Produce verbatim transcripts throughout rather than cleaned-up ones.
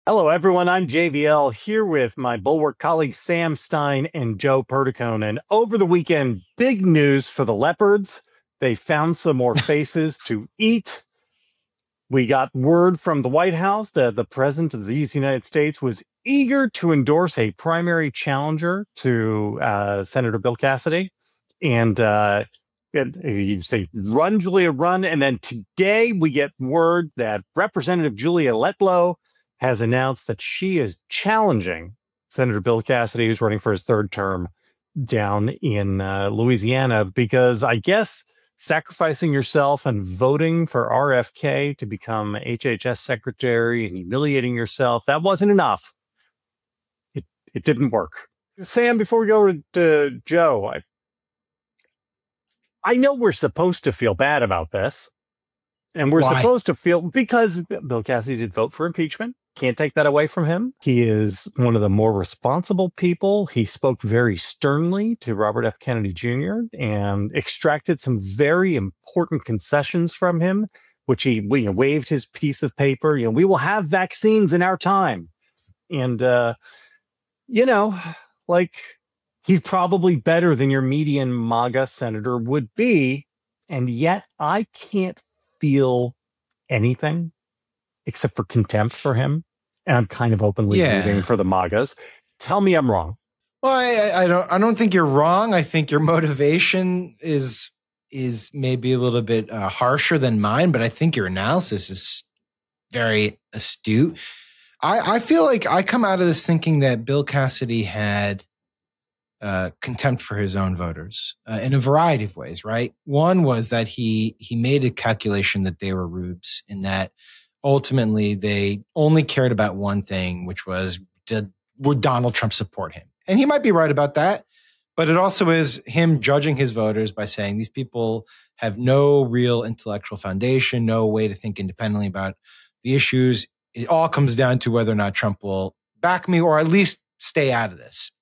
Hello, everyone. I'm J V L here with my Bulwark colleagues Sam Stein and Joe Perticone. And over the weekend, big news for the Leopards. They found some more faces to eat. We got word from the White House that the president of these United States was eager to endorse a primary challenger to uh, Senator Bill Cassidy. And uh, and you say, run, Julia, run. And then today we get word that Representative Julia Letlow has announced that she is challenging Senator Bill Cassidy, who's running for his third term down in uh, Louisiana, because I guess sacrificing yourself and voting for R F K to become H H S secretary and humiliating yourself, that wasn't enough. It it didn't work. Sam, before we go to Joe, I, I know we're supposed to feel bad about this. And we're Why? supposed to feel, because Bill Cassidy did vote for impeachment. Can't take that away from him. He is one of the more responsible people. He spoke very sternly to Robert F. Kennedy Junior and extracted some very important concessions from him, which he you know, waved his piece of paper. You know, we will have vaccines in our time. And, uh, you know, like, he's probably better than your median MAGA senator would be. And yet I can't feel anything except for contempt for him. And I'm kind of openly yeah. rooting for the MAGAs. Tell me I'm wrong. Well, I, I don't I don't think you're wrong. I think your motivation is is maybe a little bit uh, harsher than mine, but I think your analysis is very astute. I, I feel like I come out of this thinking that Bill Cassidy had uh, contempt for his own voters uh, in a variety of ways, right? One was that he he made a calculation that they were rubes, in that ultimately they only cared about one thing, which was, did, would Donald Trump support him? And he might be right about that, but it also is him judging his voters by saying these people have no real intellectual foundation, no way to think independently about the issues. It all comes down to whether or not Trump will back me or at least stay out of this.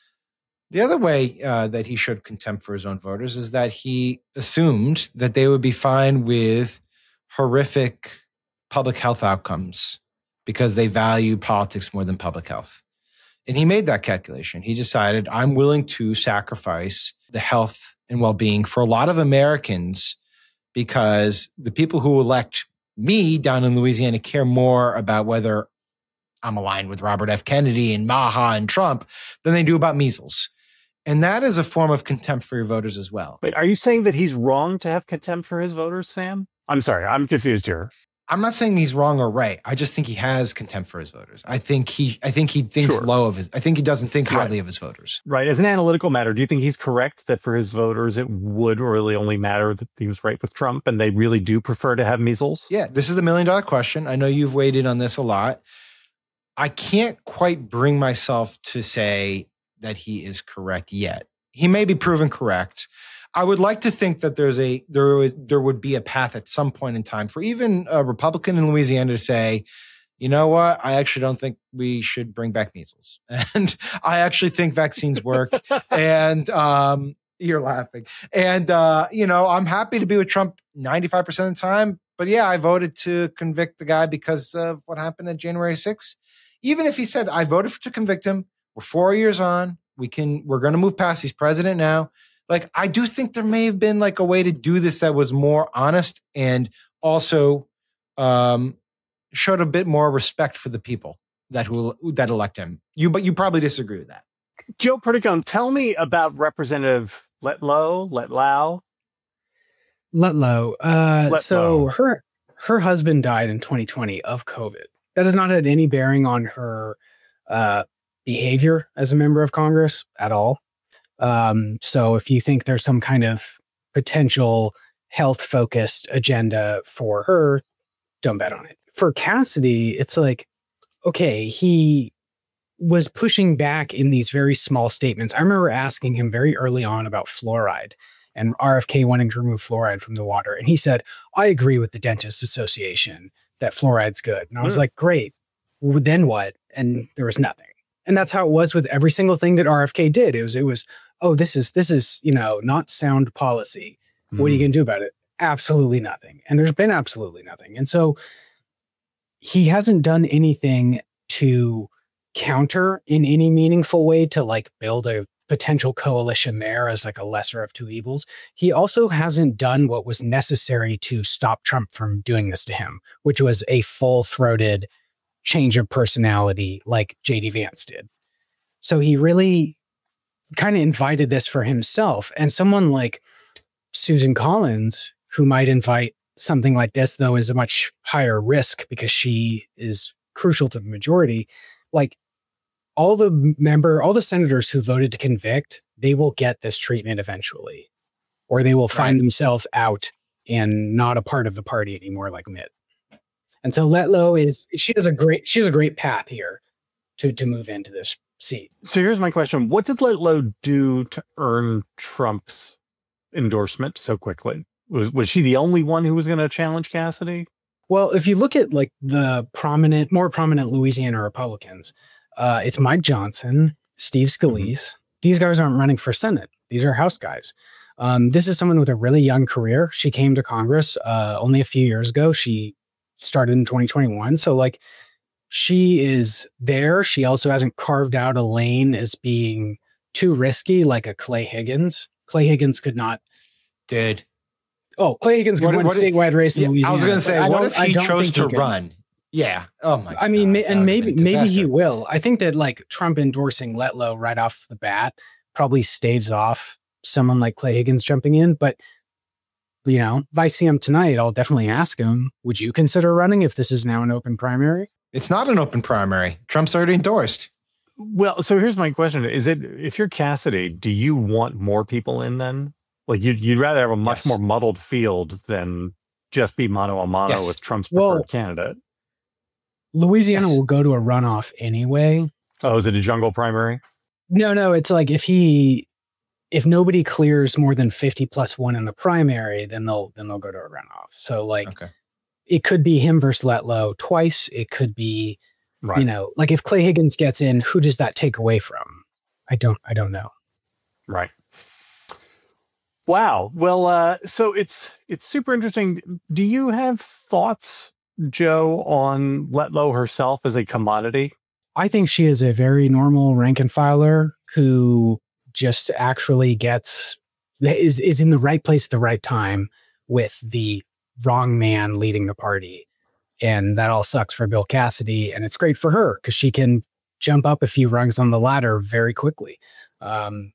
The other way uh, that he showed contempt for his own voters is that he assumed that they would be fine with horrific public health outcomes because they value politics more than public health. And he made that calculation. He decided, I'm willing to sacrifice the health and well-being for a lot of Americans because the people who elect me down in Louisiana care more about whether I'm aligned with Robert F. Kennedy and Maha and Trump than they do about measles. And that is a form of contempt for your voters as well. Wait, are you saying that he's wrong to have contempt for his voters, Sam? I'm sorry, I'm confused here. I'm not saying he's wrong or right. I just think he has contempt for his voters. I think he, I think he thinks sure. low of his. I think he doesn't think highly right. of his voters. Right. As an analytical matter, do you think he's correct that for his voters it would really only matter that he was right with Trump, and they really do prefer to have measles? Yeah, this is the million dollar question. I know you've weighed in on this a lot. I can't quite bring myself to say that he is correct yet. He may be proven correct. I would like to think that there's a there there would be a path at some point in time for even a Republican in Louisiana to say, you know what, I actually don't think we should bring back measles, and I actually think vaccines work. and um, you're laughing, and uh, you know, I'm happy to be with Trump ninety-five percent of the time. But yeah, I voted to convict the guy because of what happened on January sixth. Even if he said I voted for, to convict him, we're four years on. We can we're going to move past. He's president now. Like, I do think there may have been like a way to do this that was more honest and also um, showed a bit more respect for the people that who that elect him. You, but you probably disagree with that. Joe Perticone, tell me about Representative Letlow, Letlow. Letlow. Uh, Letlow. So her her husband died in twenty twenty of COVID. That has not had any bearing on her uh, behavior as a member of Congress at all. Um, so if you think there's some kind of potential health-focused agenda for her, don't bet on it. For Cassidy, it's like, okay, he was pushing back in these very small statements. I remember asking him very early on about fluoride and R F K wanting to remove fluoride from the water. And he said, I agree with the Dentists Association that fluoride's good. And I was mm. like, great. Well, then what? And there was nothing. And that's how it was with every single thing that R F K did. It was, it was, oh, this is, this is, you know, not sound policy. Mm. What are you going to do about it? Absolutely nothing. And there's been absolutely nothing. And so he hasn't done anything to counter in any meaningful way to like build a potential coalition there as like a lesser of two evils. He also hasn't done what was necessary to stop Trump from doing this to him, which was a full-throated change of personality like J D Vance did. So he really kind of invited this for himself. And someone like Susan Collins, who might invite something like this, though, is a much higher risk because she is crucial to the majority. Like all the member, all the senators who voted to convict, they will get this treatment eventually, or they will find right. themselves out and not a part of the party anymore, like Mitt. And so Letlow is, she has a great, she has a great path here to, to move into this seat. So here's my question. What did Letlow do to earn Trump's endorsement so quickly? Was, was she the only one who was going to challenge Cassidy? Well, if you look at like the prominent, more prominent Louisiana Republicans, uh, it's Mike Johnson, Steve Scalise. Mm-hmm. These guys aren't running for Senate. These are House guys. Um, this is someone with a really young career. She came to Congress uh, only a few years ago. She started in twenty twenty-one. So like she is there. She also hasn't carved out a lane as being too risky, like a Clay Higgins. Clay Higgins could not. Dude. Oh, Clay Higgins could what, win what statewide race in yeah, Louisiana. I was going to say, what if he chose to he run? Yeah. Oh my. I mean, God, and maybe maybe he will. I think that like Trump endorsing Letlow right off the bat probably staves off someone like Clay Higgins jumping in. But you know, if I see him tonight, I'll definitely ask him, would you consider running if this is now an open primary? It's not an open primary. Trump's already endorsed. Well, so here's my question. Is it, if you're Cassidy, do you want more people in then? Like you'd, you'd rather have a much yes. more muddled field than just be mano a mano yes. with Trump's preferred well, candidate. Louisiana yes. will go to a runoff anyway. Oh, is it a jungle primary? No, no. It's like if he, if nobody clears more than fifty plus one in the primary, then they'll, then they'll go to a runoff. So like okay. it could be him versus Letlow twice. It could be, right. you know, like if Clay Higgins gets in, who does that take away from? I don't, I don't know. Right. Wow. Well, uh, so it's, it's super interesting. Do you have thoughts, Joe, on Letlow herself as a commodity? I think she is a very normal rank and filer who just actually gets, is, is in the right place at the right time with the wrong man leading the party. And that all sucks for Bill Cassidy. And it's great for her because she can jump up a few rungs on the ladder very quickly. Um,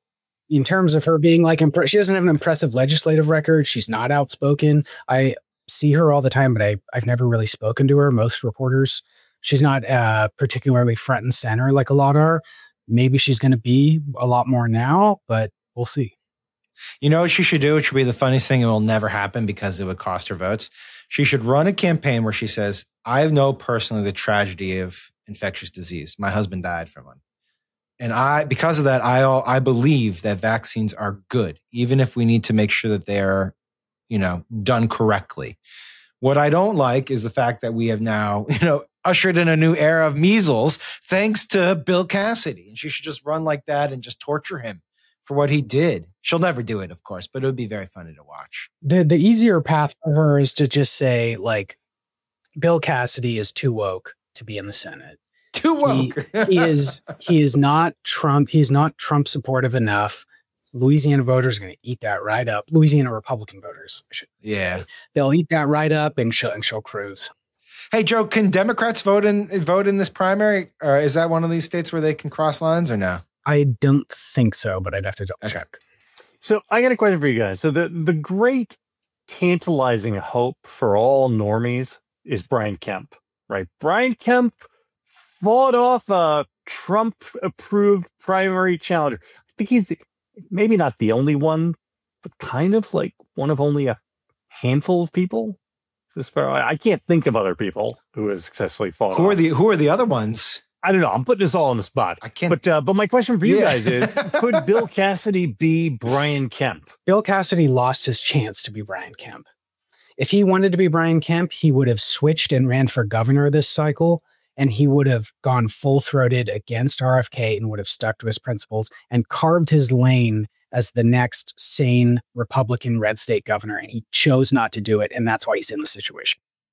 in terms of her being like, impre- she doesn't have an impressive legislative record. She's not outspoken. I see her all the time, but I, I've never really spoken to her. Most reporters, she's not uh, particularly front and center like a lot are. Maybe she's going to be a lot more now, but we'll see. You know what she should do? It should be the funniest thing. It will never happen because it would cost her votes. She should run a campaign where she says, I know personally the tragedy of infectious disease. My husband died from one. And I, because of that, I, I believe that vaccines are good, even if we need to make sure that they're, you know, done correctly. What I don't like is the fact that we have now, you know, ushered in a new era of measles thanks to Bill Cassidy. And she should just run like that and just torture him for what he did. She'll never do it, of course, but it would be very funny to watch. The the easier path for her is to just say, like, Bill Cassidy is too woke to be in the Senate. Too woke. He, he is he is not Trump. He's not Trump supportive enough. Louisiana voters are going to eat that right up. Louisiana Republican voters, I should yeah, say. They'll eat that right up and she'll and she'll cruise. Hey Joe, can Democrats vote in vote in this primary, or is that one of these states where they can cross lines, or no? I don't think so, but I'd have to double okay. check. So I got a question for you guys. So the the great tantalizing hope for all normies is Brian Kemp, right? Brian Kemp fought off a Trump-approved primary challenger. I think he's the, maybe not the only one, but kind of like one of only a handful of people. I can't think of other people who have successfully fought Who off. are the Who are the other ones? I don't know. I'm putting this all on the spot. I can't. But uh, but my question for you Yeah. guys is: could Bill Cassidy be Brian Kemp? Bill Cassidy lost his chance to be Brian Kemp. If he wanted to be Brian Kemp, he would have switched and ran for governor this cycle, and he would have gone full-throated against R F K and would have stuck to his principles and carved his lane as the next sane Republican red state governor. And he chose not to do it, and that's why he's in the situation.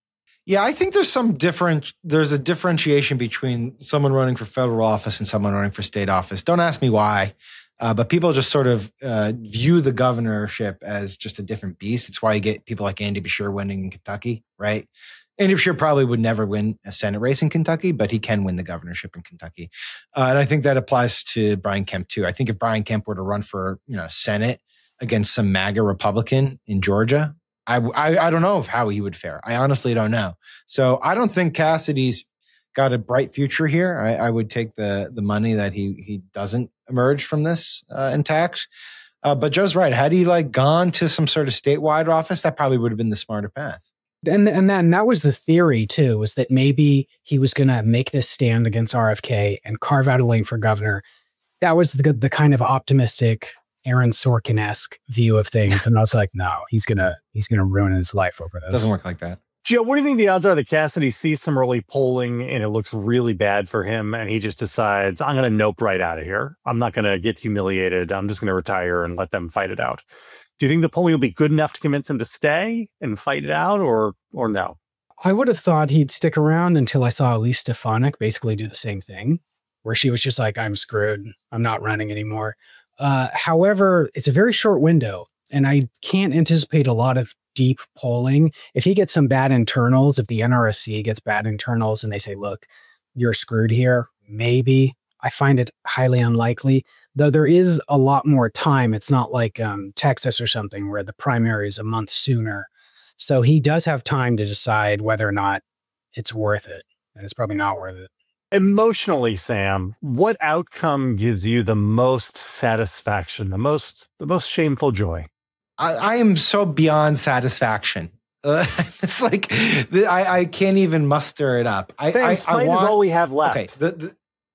Yeah, I think there's some different, there's a differentiation between someone running for federal office and someone running for state office. Don't ask me why, uh, but people just sort of uh, view the governorship as just a different beast. It's why you get people like Andy Beshear winning in Kentucky, right? Andy Beshear probably would never win a Senate race in Kentucky, but he can win the governorship in Kentucky. Uh, and I think that applies to Brian Kemp too. I think if Brian Kemp were to run for, you know, Senate against some MAGA Republican in Georgia, I, I, I don't know if how he would fare. I honestly don't know. So I don't think Cassidy's got a bright future here. I, I would take the the money that he he doesn't emerge from this uh, intact. Uh, but Joe's right. Had he like gone to some sort of statewide office, that probably would have been the smarter path. And and then that was the theory too, was that maybe he was going to make this stand against R F K and carve out a lane for governor. That was the the kind of optimistic Aaron Sorkin-esque view of things. And I was like, no, he's going to, he's going to ruin his life over this. Doesn't work like that. Joe, what do you think the odds are that Cassidy sees some early polling and it looks really bad for him and he just decides, I'm going to nope right out of here. I'm not going to get humiliated. I'm just going to retire and let them fight it out. Do you think the polling will be good enough to convince him to stay and fight it out or, or no? I would have thought he'd stick around until I saw Elise Stefanik basically do the same thing, where she was just like, I'm screwed. I'm not running anymore. Uh, however, it's a very short window, and I can't anticipate a lot of deep polling. If he gets some bad internals, if the N R S C gets bad internals and they say, look, you're screwed here, maybe. I find it highly unlikely, though there is a lot more time. It's not like um, Texas or something where the primary is a month sooner. So he does have time to decide whether or not it's worth it, and it's probably not worth it. Emotionally, Sam, what outcome gives you the most satisfaction, the most the most shameful joy? I, I am so beyond satisfaction. Uh, it's like I, I can't even muster it up. I, Sam, I, spite I want, is all we have left. Okay, the,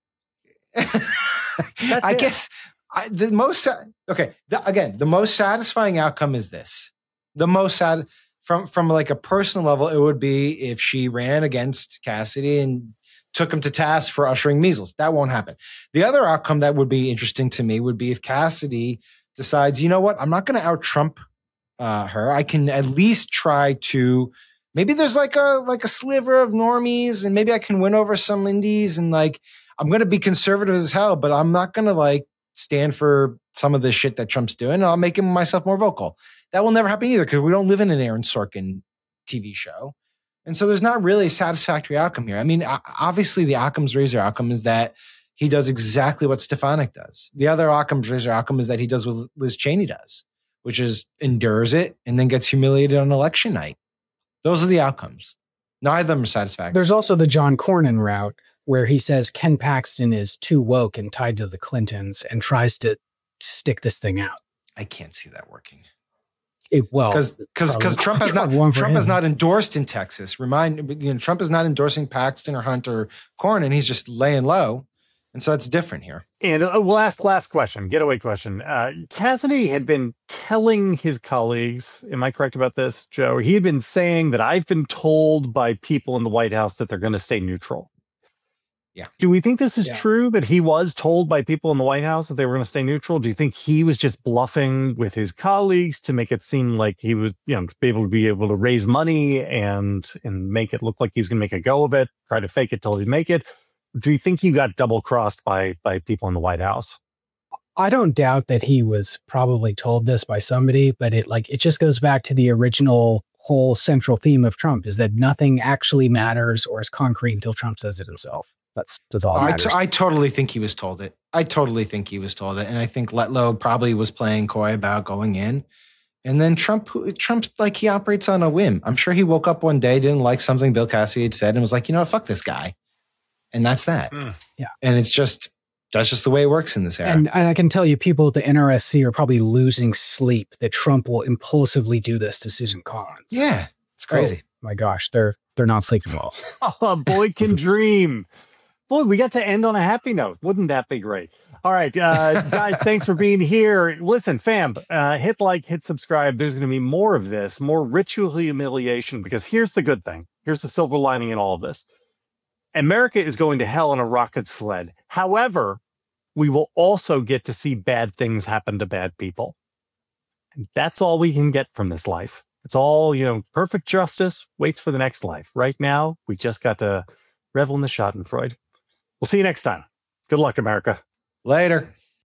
the I it. guess I, the most okay. The, again, the most satisfying outcome is this. The most sad from from like a personal level, it would be if she ran against Cassidy and took him to task for ushering measles. That won't happen. The other outcome that would be interesting to me would be if Cassidy decides, you know what, I'm not going to out Trump uh, her. I can at least try to, maybe there's like a, like a sliver of normies and maybe I can win over some indies and like, I'm going to be conservative as hell, but I'm not going to like stand for some of the shit that Trump's doing. I'll make him myself more vocal. That will never happen either because we don't live in an Aaron Sorkin T V show. And so there's not really a satisfactory outcome here. I mean, obviously the Occam's razor outcome is that he does exactly what Stefanik does. The other Occam's razor outcome is that he does what Liz Cheney does, which is endures it and then gets humiliated on election night. Those are the outcomes. Neither of them are satisfactory. There's also the John Cornyn route where he says Ken Paxton is too woke and tied to the Clintons and tries to stick this thing out. I can't see that working. It, well, because because because Trump has not Trump has not endorsed in Texas. Remind you know Trump is not endorsing Paxton or Hunter Cornyn. He's just laying low, and so it's different here. And uh, last last question, getaway question. Uh, Cassidy had been telling his colleagues, am I correct about this, Joe? He had been saying that I've been told by people in the White House that they're going to stay neutral. Yeah. Do we think this is yeah. true, that he was told by people in the White House that they were going to stay neutral? Do you think he was just bluffing with his colleagues to make it seem like he was, you know, to be able to be able to raise money and and make it look like he was going to make a go of it, try to fake it till he'd make it? Do you think he got double crossed by by people in the White House? I don't doubt that he was probably told this by somebody, but it like it just goes back to the original whole central theme of Trump is that nothing actually matters or is concrete until Trump says it himself. That's, that's all that matters. I, t- I totally think he was told it. I totally think he was told it. And I think Letlow probably was playing coy about going in. And then Trump, Trump, like he operates on a whim. I'm sure he woke up one day, didn't like something Bill Cassidy had said and was like, you know what, fuck this guy. And that's that. Mm. Yeah. And it's just, that's just the way it works in this era. And, and I can tell you people at the N R S C are probably losing sleep that Trump will impulsively do this to Susan Collins. Yeah. It's crazy. Oh, my gosh. They're, they're not sleeping well. Oh, boy can dream. Boy, we got to end on a happy note. Wouldn't that be great? All right, uh, guys, thanks for being here. Listen, fam, uh, hit like, hit subscribe. There's going to be more of this, more ritual humiliation, because here's the good thing. Here's the silver lining in all of this. America is going to hell on a rocket sled. However, we will also get to see bad things happen to bad people. And that's all we can get from this life. It's all, you know, perfect justice waits for the next life. Right now, we just got to revel in the Schadenfreude. We'll see you next time. Good luck, America. Later.